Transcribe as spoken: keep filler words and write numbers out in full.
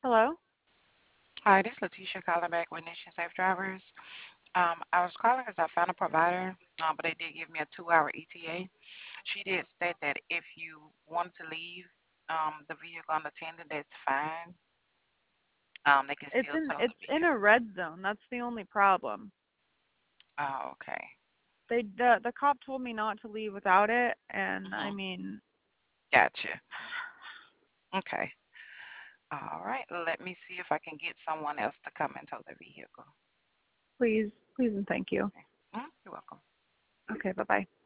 Hello? Hi, this is Letitia calling back with Nation Safe Drivers. Um, I was calling because I found a provider, um, but they did give me a two-hour E T A. She did state that if you want to leave um, the vehicle unattended, that's fine. Um, they can It's still in tow the it's in a vehicle. red zone. That's the only problem. Oh, okay. They the the cop told me not to leave without it, and I hmm mean, Gotcha. Okay. All right. Let me see if I can get someone else to come and tow the vehicle. please, please and thank you. Okay. Mhm, you're welcome. Okay, bye-bye.